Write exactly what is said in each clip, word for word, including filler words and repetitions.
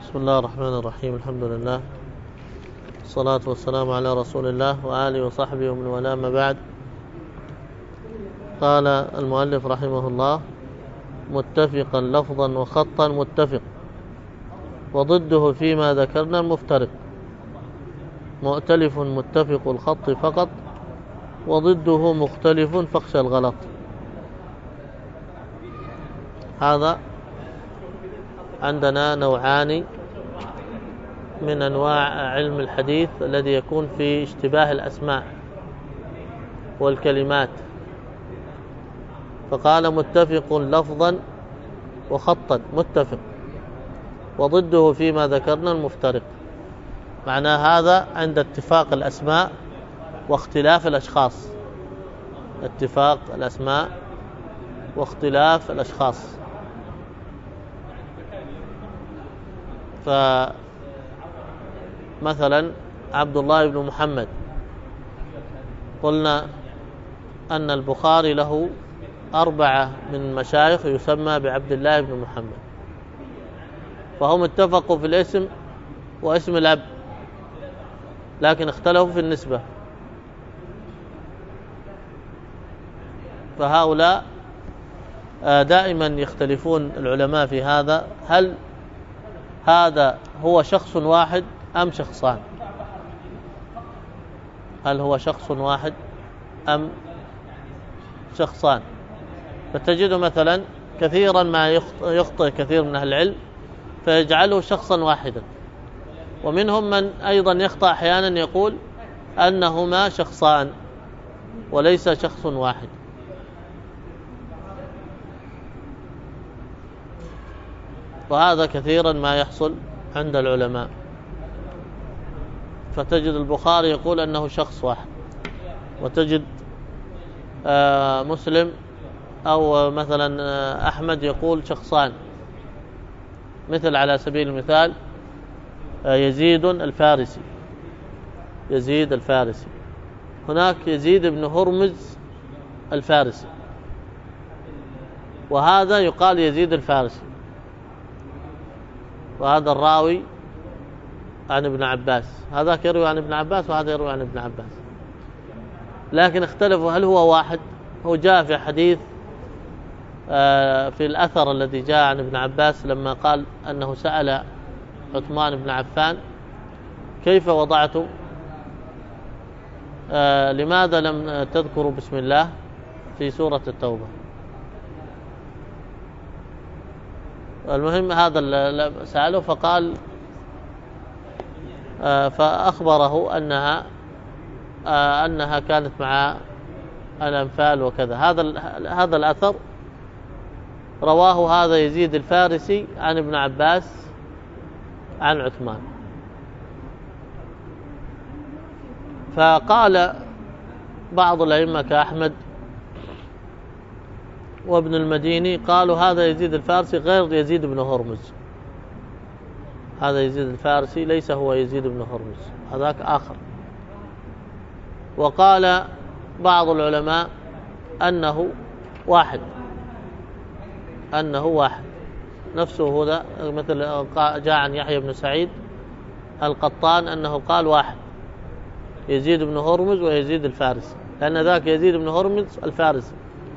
بسم الله الرحمن الرحيم. الحمد لله والصلاة والسلام على رسول الله وآله وصحبه ومن والاه، ما بعد. قال المؤلف رحمه الله: متفقا لفظا وخطا متفق، وضده فيما ذكرنا المفترق. مؤتلف متفق الخط فقط، وضده مختلف فاخشى الغلط. هذا عندنا نوعان من أنواع علم الحديث الذي يكون في اشتباه الأسماء والكلمات. فقال متفق لفظا وخطا متفق، وضده فيما ذكرنا المفترق. معنى هذا عند اتفاق الأسماء واختلاف الأشخاص، اتفاق الأسماء واختلاف الأشخاص. فمثلا عبد الله بن محمد، قلنا أن البخاري له أربعة من مشايخ يسمى بعبد الله بن محمد، فهم اتفقوا في الاسم واسم الأب، لكن اختلفوا في النسبة. فهؤلاء دائما يختلفون العلماء في هذا، هل هذا هو شخص واحد أم شخصان؟ هل هو شخص واحد أم شخصان؟ فتجد مثلا كثيرا ما يخطئ كثير من أهل العلم فيجعله شخصا واحدا، ومنهم من أيضا يخطأ أحيانا يقول أنهما شخصان وليس شخص واحد. وهذا كثيرا ما يحصل عند العلماء، فتجد البخاري يقول أنه شخص واحد، وتجد مسلم أو مثلا أحمد يقول شخصان. مثل على سبيل المثال يزيد الفارسي، يزيد الفارسي، هناك يزيد بن هرمز الفارسي، وهذا يقال يزيد الفارسي، وهذا الراوي عن ابن عباس، هذاك يروي عن ابن عباس وهذا يروي عن ابن عباس، لكن اختلفوا هل هو واحد. هو جاء في حديث في الأثر الذي جاء عن ابن عباس لما قال أنه سأل عثمان بن عفان: كيف وضعت لماذا لم تذكروا بسم الله في سورة التوبة؟ المهم هذا اللي سأله، فقال فأخبره أنها أنها كانت مع الأنفال وكذا. هذا هذا الأثر رواه هذا يزيد الفارسي عن ابن عباس عن عثمان. فقال بعض الأئمة كأحمد وابن المديني قالوا هذا يزيد الفارسي غير يزيد بن هرمز، هذا يزيد الفارسي ليس هو يزيد بن هرمز، هذاك آخر. وقال بعض العلماء أنه واحد، أنه واحد نفسه هذا، مثل جاء عن يحيى بن سعيد القطان أنه قال واحد، يزيد بن هرمز ويزيد الفارسي، لأن ذاك يزيد بن هرمز الفارسي.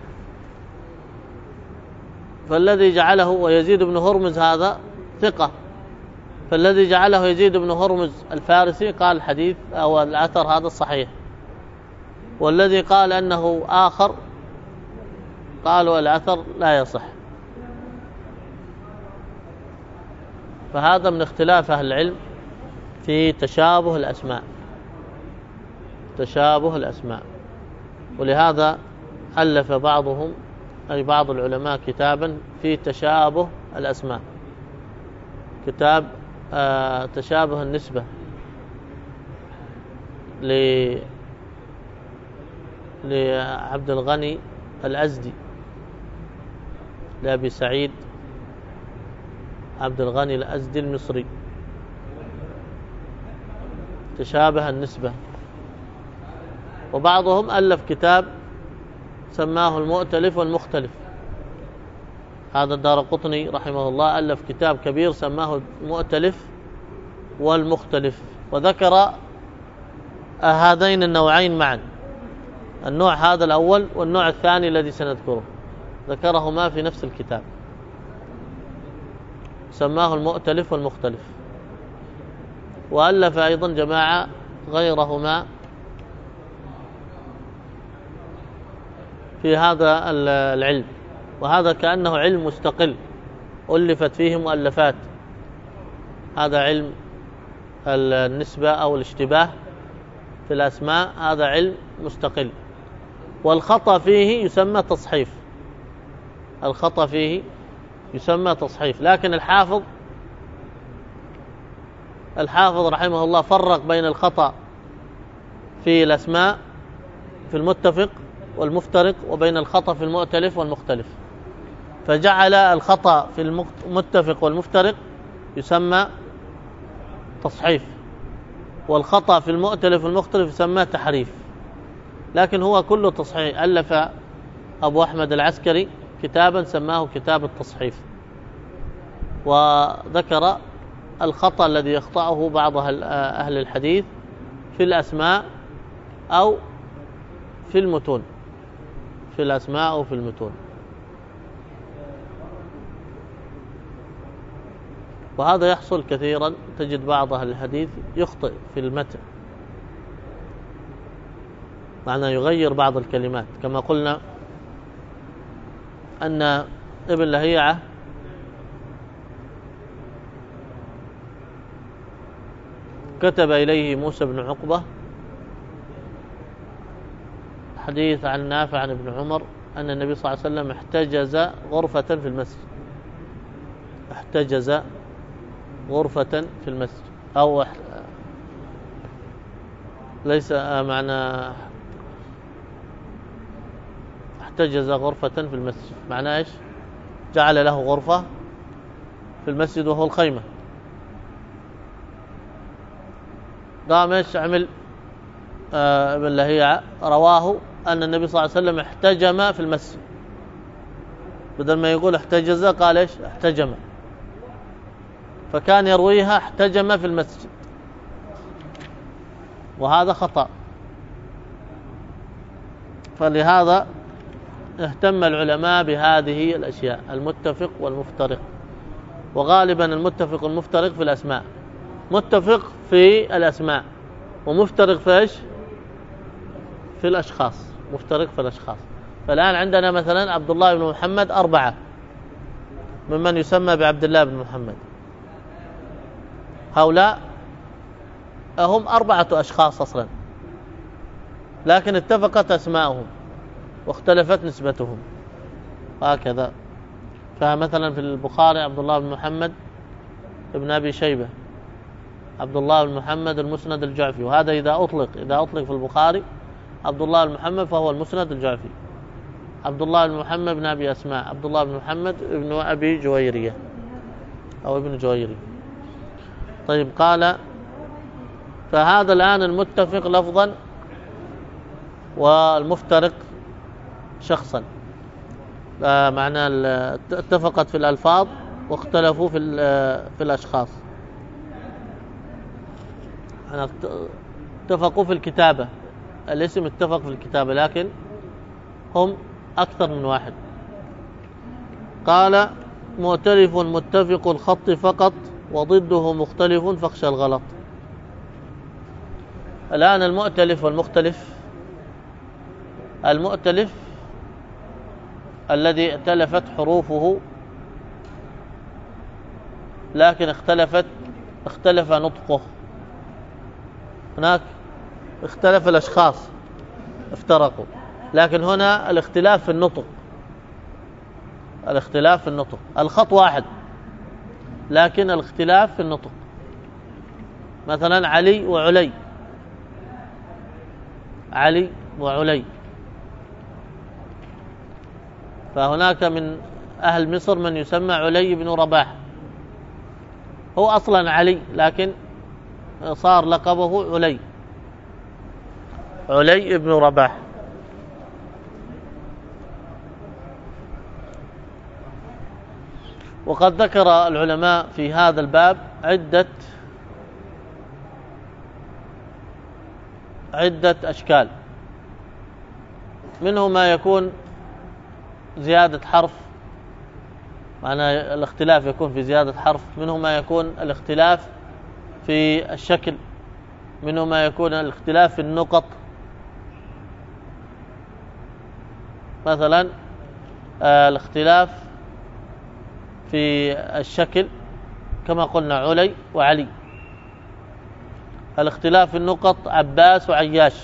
فالذي جعله ويزيد بن هرمز هذا ثقة، فالذي جعله يزيد بن هرمز الفارسي قال الحديث أو الأثر هذا الصحيح، والذي قال أنه آخر قالوا الأثر لا يصح. فهذا من اختلاف أهل العلم في تشابه الأسماء، تشابه الأسماء. ولهذا ألف بعضهم أي بعض العلماء كتابا في تشابه الأسماء، كتاب آه تشابه النسبة ل لعبد الغني الأزدي، لأبي سعيد عبد الغني الأزدي المصري، تشابه النسبة. وبعضهم ألف كتاب سماه المؤتلف والمختلف، هذا الدارقطني رحمه الله ألف كتاب كبير سماه المؤتلف والمختلف، وذكر هذين النوعين معا، النوع هذا الأول والنوع الثاني الذي سنذكره ذكرهما في نفس الكتاب، سماه المؤتلف والمختلف. وألف أيضا جماعة غيرهما في هذا العلم، وهذا كأنه علم مستقل ألفت فيه مؤلفات. هذا علم النسبة أو الاشتباه في الأسماء، هذا علم مستقل. والخطأ فيه يسمى تصحيف، الخطأ فيه يسمى تصحيف. لكن الحافظ الحافظ رحمه الله فرق بين الخطأ في الأسماء في المتفق والمفترق وبين الخطأ في المؤتلف والمختلف، فجعل الخطأ في المتفق والمفترق يسمى تصحيف، والخطأ في المؤتلف والمختلف يسمى تحريف. لكن هو كله تصحيح. ألف أبو أحمد العسكري كتابا سماه كتاب التصحيف، وذكر الخطأ الذي يخطأه بعض أهل الحديث في الأسماء أو في المتون، في الأسماء أو في المتون. وهذا يحصل كثيرا، تجد بعض أهل الحديث يخطئ في المتن، معناه يغير بعض الكلمات. كما قلنا أن ابن لهيعة كتب إليه موسى بن عقبة حديث عن نافع عن ابن عمر أن النبي صلى الله عليه وسلم احتجز غرفة في المسجد، احتجز غرفة في المسجد، أو ليس معنى احتجز غرفة في المسجد، معناه إيش؟ جعل له غرفة في المسجد وهو الخيمة. قام إيش عمل آه ابن لهيعة؟ رواه أن النبي صلى الله عليه وسلم احتجم في المسجد، بدل ما يقول احتجز قال إيش؟ احتجم، فكان يرويها احتجم في المسجد، وهذا خطأ. فلهذا اهتم العلماء بهذه الأشياء، المتفق والمفترق. وغالبا المتفق والمفترق في الأسماء، متفق في الأسماء ومفترق في إيش؟ في الأشخاص، مفترق في الأشخاص. فالآن عندنا مثلا عبد الله بن محمد أربعة ممن يسمى بعبد الله بن محمد، هؤلاء هم أربعة أشخاص أصلا، لكن اتفقت أسماءهم واختلفت نسبتهم هكذا. فمثلا في البخاري عبد الله بن محمد ابن أبي شيبة، عبد الله بن محمد المسند الجعفي، وهذا إذا أطلق إذا أطلق في البخاري عبد الله بن محمد فهو المسند الجعفي. عبد الله بن محمد بن أبي أسماء، عبد الله بن محمد ابن أبي جويرية أو ابن جويري. طيب، قال فهذا الآن المتفق لفظا والمفترق شخصا، معنى اتفقت في الألفاظ واختلفوا في في الأشخاص، اتفقوا في الكتابة، الاسم اتفق في الكتابة لكن هم أكثر من واحد. قال مؤتلف متفق الخط فقط وضده مختلف فاخشى الغلط. الآن المؤتلف والمختلف، المؤتلف الذي ائتلفت حروفه لكن اختلفت اختلف نطقه، هناك اختلف الأشخاص افترقوا، لكن هنا الاختلاف في النطق، الاختلاف في النطق، الخط واحد لكن الاختلاف في النطق. مثلا علي وعلي، علي وعلي، فهناك من أهل مصر من يسمى علي بن رباح، هو أصلا علي لكن صار لقبه علي، علي بن رباح. وقد ذكر العلماء في هذا الباب عدة عدة أشكال، منه ما يكون زيادة حرف، معنى الاختلاف يكون في زيادة حرف، منه ما يكون الاختلاف في الشكل، منه ما يكون الاختلاف في النقط. مثلا آه الاختلاف في الشكل كما قلنا علي وعلي. الاختلاف في النقط عباس وعياش.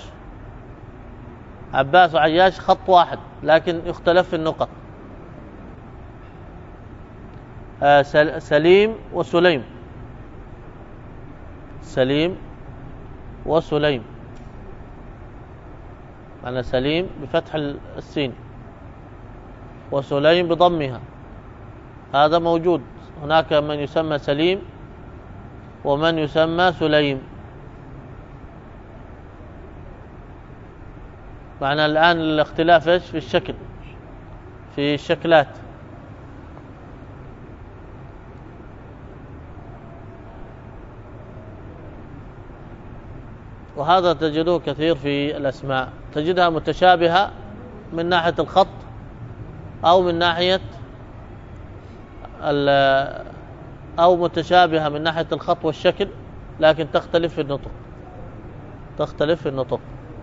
عباس وعياش خط واحد لكن يختلف في النقط. آه سليم وسليم. سليم وسليم، معنى سليم بفتح السين وسليم بضمها، هذا موجود. هناك من يسمى سليم ومن يسمى سليم. معنى الآن الاختلاف ايش؟ في الشكل، في الشكلات. وهذا تجده كثير في الأسماء، تجدها متشابهة من ناحية الخط أو من ناحية أو متشابهة من ناحية الخط والشكل، لكن تختلف في النطق. تختلف في النطق.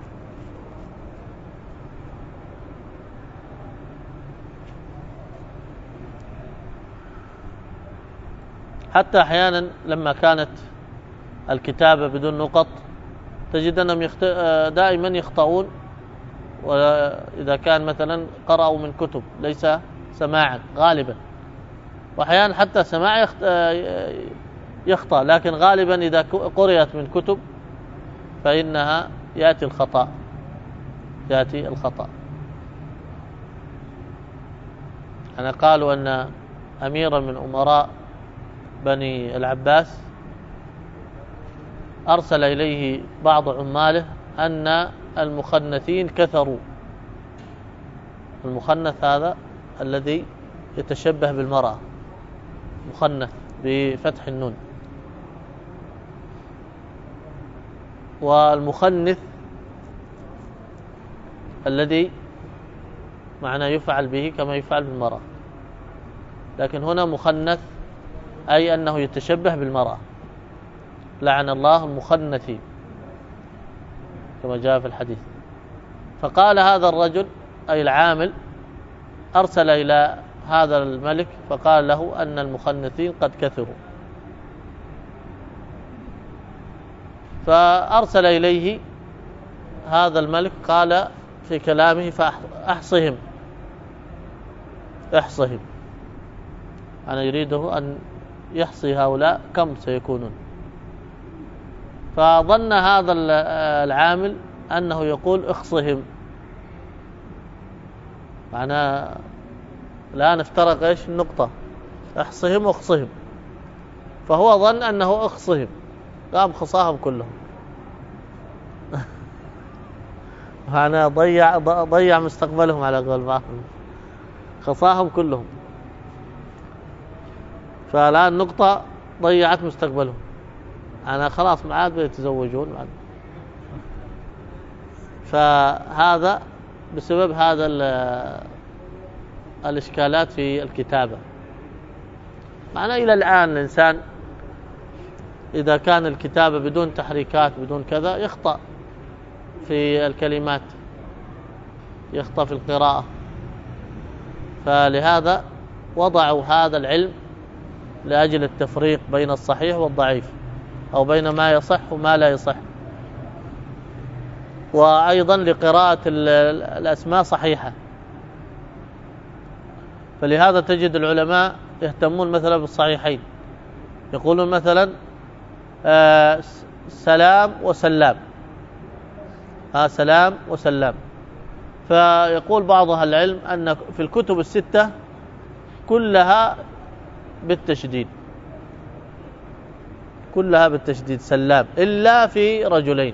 حتى أحيانا لما كانت الكتابة بدون نقط تجد أنهم يخت... دائما يخطئون، وإذا كان مثلا قرأوا من كتب ليس سماعا غالبا، وأحيانا حتى سماع يخط... يخطأ، لكن غالبا إذا قرأت من كتب فإنها يأتي الخطأ يأتي الخطأ. أنا قالوا أن أميرا من أمراء بني العباس أرسل إليه بعض عماله أن المخنثين كثروا. المخنث هذا الذي يتشبه بالمرأة، مخنث بفتح النون. والمخنث الذي معناه يفعل به كما يفعل بالمرأة، لكن هنا مخنث أي أنه يتشبه بالمرأة. لعن الله المخنثين كما جاء في الحديث. فقال هذا الرجل أي العامل أرسل إلى هذا الملك فقال له أن المخنثين قد كثروا، فأرسل إليه هذا الملك قال في كلامه فأحصهم احصهم، أنا يريده أن يحصي هؤلاء كم سيكونون. فظن هذا العامل أنه يقول اخصهم، معناه الآن افترق ايش النقطة، احصهم واخصهم، فهو ظن أنه اخصهم، قام خصاهم كلهم. معناه ضيع ضيع مستقبلهم على قول بعضهم، خصاهم كلهم، فالآن نقطة ضيعت مستقبلهم. أنا خلاص ما عاد بيتزوجون معاد. فهذا بسبب هذا الإشكالات في الكتابة. معناه إلى الآن الإنسان إذا كان الكتابة بدون تحريكات بدون كذا يخطأ في الكلمات، يخطأ في القراءة. فلهذا وضعوا هذا العلم لأجل التفريق بين الصحيح والضعيف، أو بين ما يصح وما لا يصح، وأيضا لقراءة الأسماء صحيحة. فلهذا تجد العلماء يهتمون مثلا بالصحيحين، يقولون مثلا آه سلام وسلام، ها سلام وسلام. فيقول بعض أهل العلم أن في الكتب الستة كلها بالتشديد، كلها بالتشديد سلام، إلا في رجلين،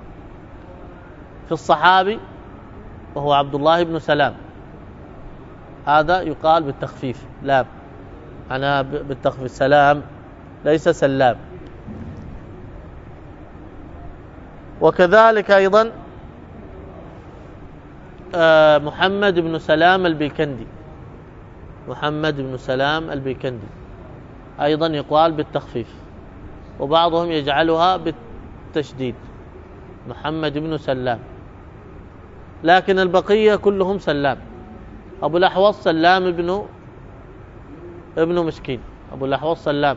في الصحابي وهو عبد الله بن سلام، هذا يقال بالتخفيف لام، أنا بالتخفيف سلام ليس سلام. وكذلك أيضا محمد بن سلام البيكندي، محمد بن سلام البيكندي أيضا يقال بالتخفيف، وبعضهم يجعلها بالتشديد، محمد بن سلام، لكن البقية كلهم سلام. أبو الأحوص سلام ابن ابن مسكين، أبو الأحوص سلام،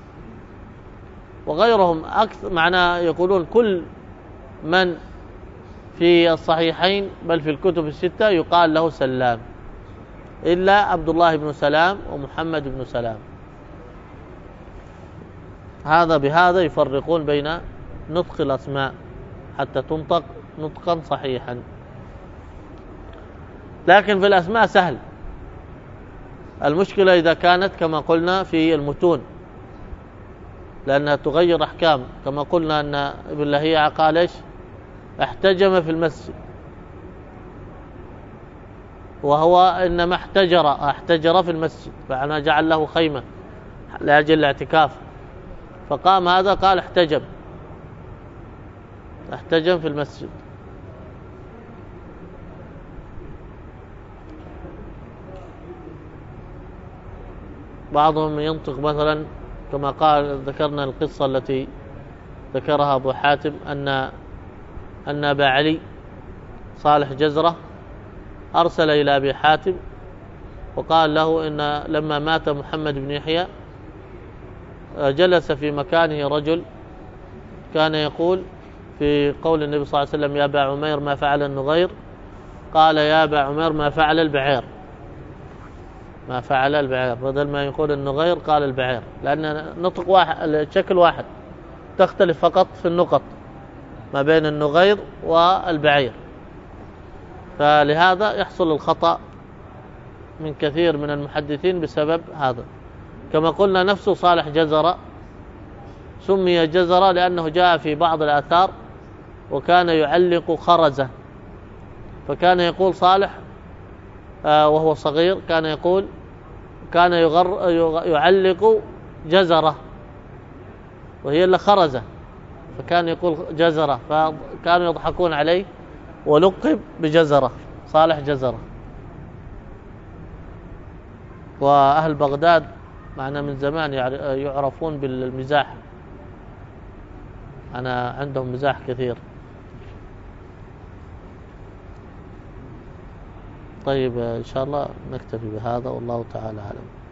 وغيرهم أكثر معناه يقولون كل من في الصحيحين بل في الكتب الستة يقال له سلام، إلا عبد الله بن سلام ومحمد بن سلام. هذا بهذا يفرقون بين نطق الأسماء حتى تنطق نطقا صحيحا. لكن في الأسماء سهل، المشكلة إذا كانت كما قلنا في المتون، لأنها تغير أحكام. كما قلنا أن ابن لهيعة قال إيش؟ احتجم في المسجد، وهو إنما احتجر احتجر في المسجد، فأنا جعل له خيمة لأجل الاعتكاف، فقام هذا قال احتجم، احتجم في المسجد. بعضهم ينطق مثلا كما قال ذكرنا القصة التي ذكرها أبو حاتم أن أن أبا علي صالح جزرة أرسل إلى أبي حاتم وقال له إن لما مات محمد بن يحيى جلس في مكانه رجل كان يقول في قول النبي صلى الله عليه وسلم: يا أبا عمير ما فعل النغير؟ قال: يا أبا عمير ما فعل البعير، ما فعل البعير، بدل ما يقول النغير قال البعير، لأن نطق واحد، شكل واحد، تختلف فقط في النقط ما بين النغير والبعير، فلهذا يحصل الخطأ من كثير من المحدثين بسبب هذا. كما قلنا نفسه صالح جزرة سمي جزرة لأنه جاء في بعض الآثار وكان يعلق خرزة، فكان يقول صالح آه وهو صغير كان يقول كان يغر يعلق جزرة وهي اللي خرزة، فكان يقول جزرة، فكانوا يضحكون عليه ولقب بجزرة، صالح جزرة. وأهل بغداد معنا من زمان يعرفون بالمزاح، أنا عندهم مزاح كثير. طيب إن شاء الله نكتفي بهذا، والله تعالى أعلم.